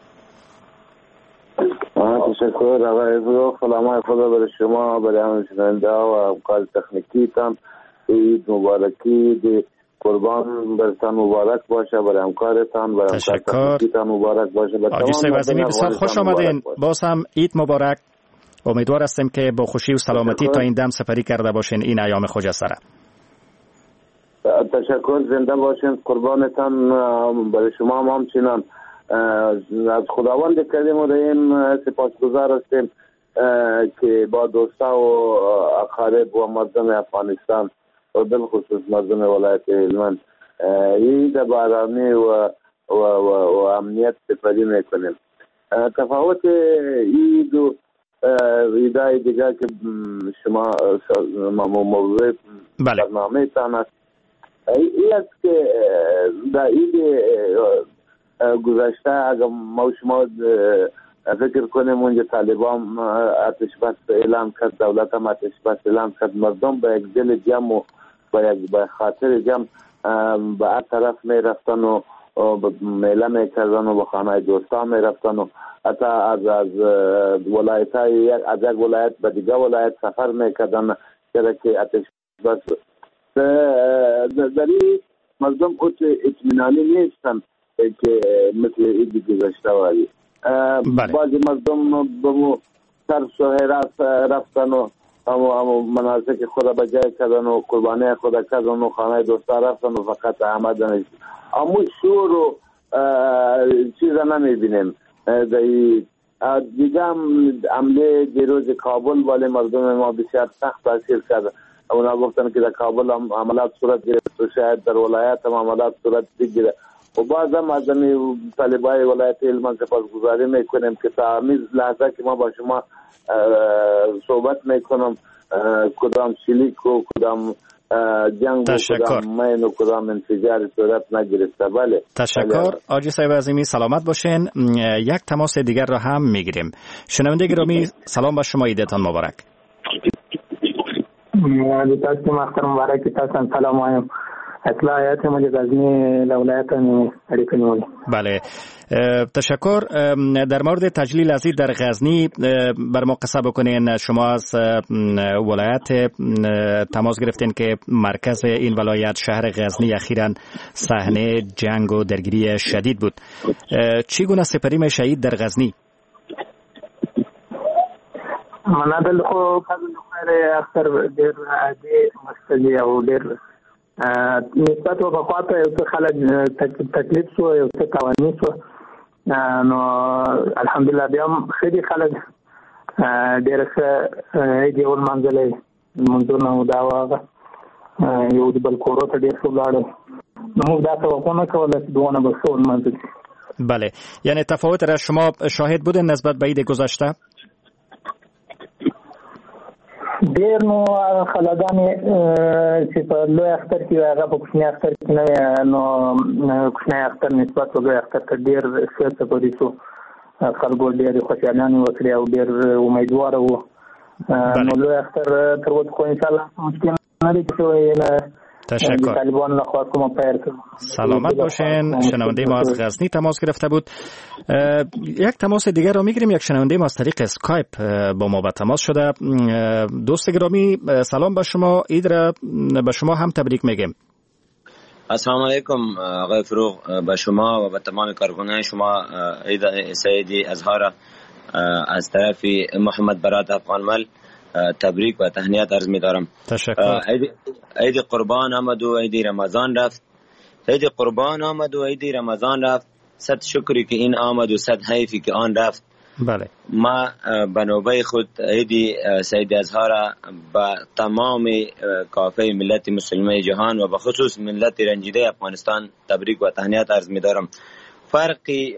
Speaker 19: تشکر آقای ابرو. سلام خدا برای شما، برای همه شنونده و همکار تکنیکی تان. عید مبارکی دی قربان برتان مبارک باشه، برای همکارتان، برای همکار تکنیکی تان مبارک باشه.
Speaker 8: آجی سید عظیمی بسیار خوش آمدین. باز هم عید مبارک. امیدوار هستیم که با خوشی و سلامتی تا این دم سفری کرده باشین این ایام خجسته.
Speaker 19: تشکر، زنده باشین، قربانتان. برای شما هم همچنان از خداوند کریم و رحیم سپاسگزار هستیم که با دوستا و اقارب و مردم افغانستان و بالخصوص مردم ولایت هلمند عید بارانی و و و, و امنیت سپری میکنیم. تفاوت عید و عیدهای دیگر که شما موضوع برنامه تان است این است که در عید گذشته اگر ما شما فکر کنیم اونجا طالبان آتش بس اعلام کرد، دولت هم آتش بس اعلام کرد، مردم به یک دل جمع و به یک به خاطر جمع به هر طرف می رفتن و میله می کردن و به خانه دوستا می رفتن و حتی از از ولایت های از یک ولایت به دیگه ولایت سفر می کردن چرا که آتش بس در این مردم اوت اطمینانی نیستن که مثل ایدی گذشته واری. بعضی مردم به مو ترس و حراس رفتن و همو مناسک خود به جای کردن و قربانی خود کردن و خانه دوستا رفتن و فقط آمدن. اما شور و چیز نمی بینیم. دیگه هم عمله دیروز کابل ولی مردم ما بسیار سخت تاثیر کرد. اونا گفتن که در کابل هم عملات صورت گرفت و شاید در ولایت هم عملات صورت بگیره. و باز هم از طالبای ولایت هلمند سپاسگزاری میکنیم که تا همین لحظه که ما با شما صحبت میکنم کدام شلیک و کدام جنگ و کدام مین و کدام انفجار صورت نگرفته. بله
Speaker 8: تشکر. آجی صاحب عظیمی سلامت باشین. یک تماس دیگر را هم میگیریم. شنونده گرامی سلام با شما، عیدتان مبارک.
Speaker 20: عیدتان محترم مبارک. تاسو سلام وایم. اطلاعات مجھے غزنی لولایت اریکنولی.
Speaker 8: بله تشکر. در مورد تجلیل ازید در غزنی بر ما قصه بکنین. شما از ولایت تماس گرفتین که مرکز این ولایت شهر غزنی اخیراً صحنه جنگ و درگیری شدید بود. چگونه سپری می شهید در غزنی؟
Speaker 20: منابل خو خیر اکثر دیر عادی مستلی او دیر نسبت و بخواته یو څه خلک تکلیف شو، یو څه تاواني شو، نو الحمدلله بیا هم ښه دي خلک ډېره ښه عید یې ولمانځلی، لمونځونه مو دا وه هغه یو د بل کورو ته ډېر ښه ولاړل، نو موږ دا توقع نه کوله چې دونه به ښه ولمانځل.
Speaker 8: بله، یعنی تفاوت را شما شاهد بودین نسبت به عید گذشته؟
Speaker 20: ډېر نو خلاګانې چې په لوی اختر کې هغه په کوچني اختر کې نه نو کوچني اختر نسبت په لوی اختر کې ډېر ښه څه پدې شو خلکو ډېر خوشالانه وکړي او ډېر امیدوار وو نو لوی اختر تر اوسه خو ان شاء الله مشکل نه لري چې
Speaker 8: تشکر. سلامت باشین. شنونده ما از غزنی تماس گرفته بود. یک تماس دیگر رو میگیریم. یک شنونده ما از طریق اسکایپ با ما به تماس شده. دوست گرامی سلام به شما. عید را به شما هم تبریک میگیم.
Speaker 21: السلام علیکم آقای فروغ، به شما و به تمام کارکنان شما عید سعیدی ازهار از طرف محمد برات افغانمل تبریک و تهنیت عرض می دارم.
Speaker 8: تشکر.
Speaker 21: عید قربان آمد و عید رمضان رفت. عید قربان آمد و عید رمضان رفت. صد شکری که این آمد و صد حیفی که آن رفت.
Speaker 8: بله.
Speaker 21: ما به نوبه خود عید سعید ازهار با تمام کافه ملت مسلمه جهان و به خصوص ملت رنجیده افغانستان تبریک و تهنیت عرض می دارم. فرقی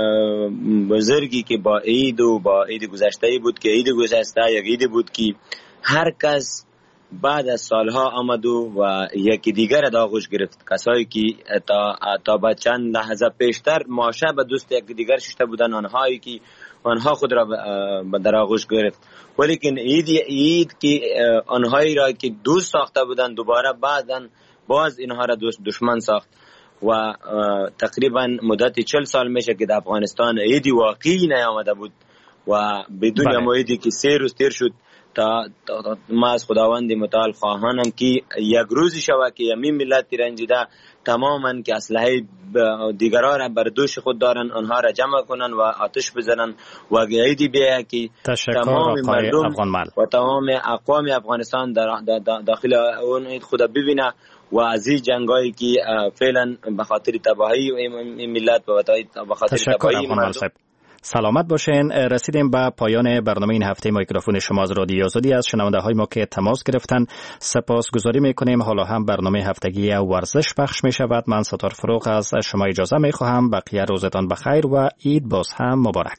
Speaker 21: بزرگی که با عید و با عید گذشته بود که عید گذشته یک عید بود که هر کس بعد از سالها آمد و یکی دیگر در آغوش گرفت. کسایی که تا تا با چند لحظه پیشتر ماشه به دوست یکی دیگر شده بودن، آنهایی که آنها خود را در آغوش گرفت. ولیکن عید عید که آنهایی را که دوست ساخته بودن دوباره بعداً باز اینها را دوست دشمن ساخت و تقریبا مدت چهل سال میشه که در افغانستان عیدی واقعی نیامده بود و بدون موعدی که سه روز تیر شد. تا, تا, تا ما از خداوند متعال خواهانم که یک روزی شوه که یمین ملت رنجیده تماما که اسلحه دیگرها را بر دوش خود دارن آنها را جمع کنن و آتش بزنن و عیدی بیایه که تمام مردم و تمام اقوام افغانستان در داخل اون عید خود ببینه و از این جنگایی که فعلا به خاطر تباهی این ملت و به خاطر تباهی مردم.
Speaker 8: سلامت باشین. رسیدیم به پایان برنامه این هفته. میکروفون شما از رادیو آزادی از شنونده های ما که تماس گرفتن سپاسگزاری میکنیم. حالا هم برنامه هفتگی ورزش پخش می شود. من ستار فروغ از شما اجازه می خواهم. بقیه روزتان بخیر و عید باز هم مبارک.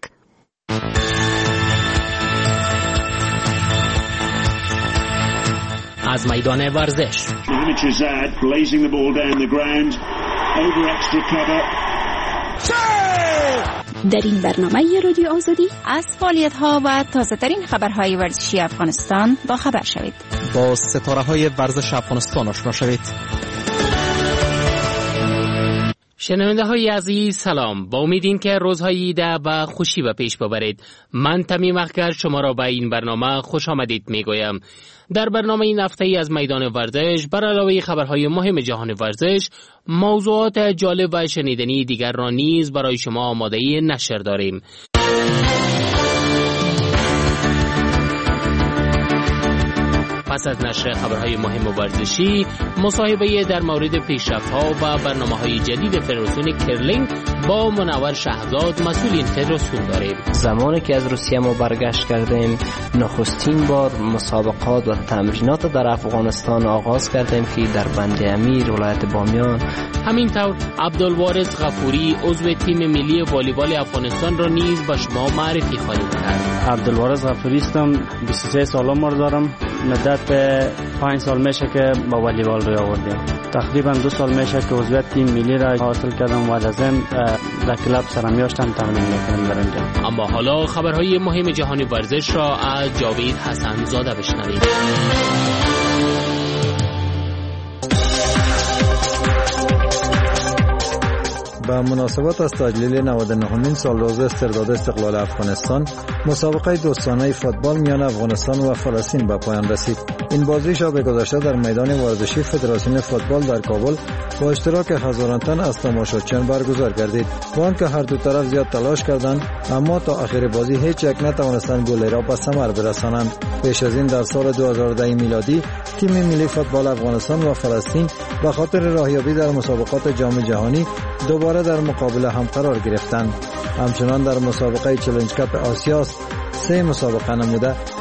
Speaker 2: از میدان ورزش
Speaker 5: در این برنامه رادیو آزادی
Speaker 22: از فعالیت‌ها و تازه‌ترین خبرهای ورزشی افغانستان با خبر شوید.
Speaker 2: با ستاره‌های ورزش افغانستان آشنا شوید. شنونده های عزیز سلام. با امید این که روزهای عیده و خوشی به پیش ببرید. من تمیم اخگر شما را به این برنامه خوش آمدید میگویم. در برنامه این هفته ای از میدان ورزش بر علاوه خبرهای مهم جهان ورزش موضوعات جالب و شنیدنی دیگر را نیز برای شما آماده نشر داریم. پس از نشر خبرهای مهم و ورزشی، مصاحبه در مورد پیشرفت‌ها و برنامه‌های جدید فدراسیون کرلینگ با منور شهزاد مسئول این فدراسیون داریم.
Speaker 23: زمانی که از روسیه ما برگشت کردیم، نخستین بار مسابقات و تمرینات در افغانستان آغاز کردیم که در بند امیر ولایت بامیان.
Speaker 2: همینطور عبدالوارث غفوری عضو تیم ملی والیبال افغانستان را نیز به شما معرفی خواهیم کرد.
Speaker 24: عبدالوارث غفوری هستم، بیست و سه سال عمر دارم. مدت پنج سال میشه که با والیبال روی آوردیم. تقریبا دو سال میشه که عضویت تیم ملی را حاصل کردم و لازم در کلاب سرمیاشتم تمرین میکنم در اینجا.
Speaker 2: اما حالا خبرهای مهم جهانی ورزش را از جاوید حسن زاده بشنوید.
Speaker 25: به مناسبت از تجلیل نود و نهمین سالروز استرداد استقلال افغانستان، مسابقه دوستانه فوتبال میان افغانستان و فلسطین به پایان رسید. این بازی شب گذشته در میدان ورزشی فدراسیون فوتبال در کابل با اشتراک هزاران تن از تماشاچیان برگزار گردید. با آنکه هر دو طرف زیاد تلاش کردند، اما تا آخر بازی هیچ یک نتوانستند گل را به ثمر برسانند. پیش از این در سال دو هزار و ده میلادی تیم ملی فوتبال افغانستان و فلسطین به خاطر راهیابی در مسابقات جام جهانی دوباره در مقابله هم قرار گرفتند. همچنان در مسابقه چالش کاپ آسیا سه مسابقه نموده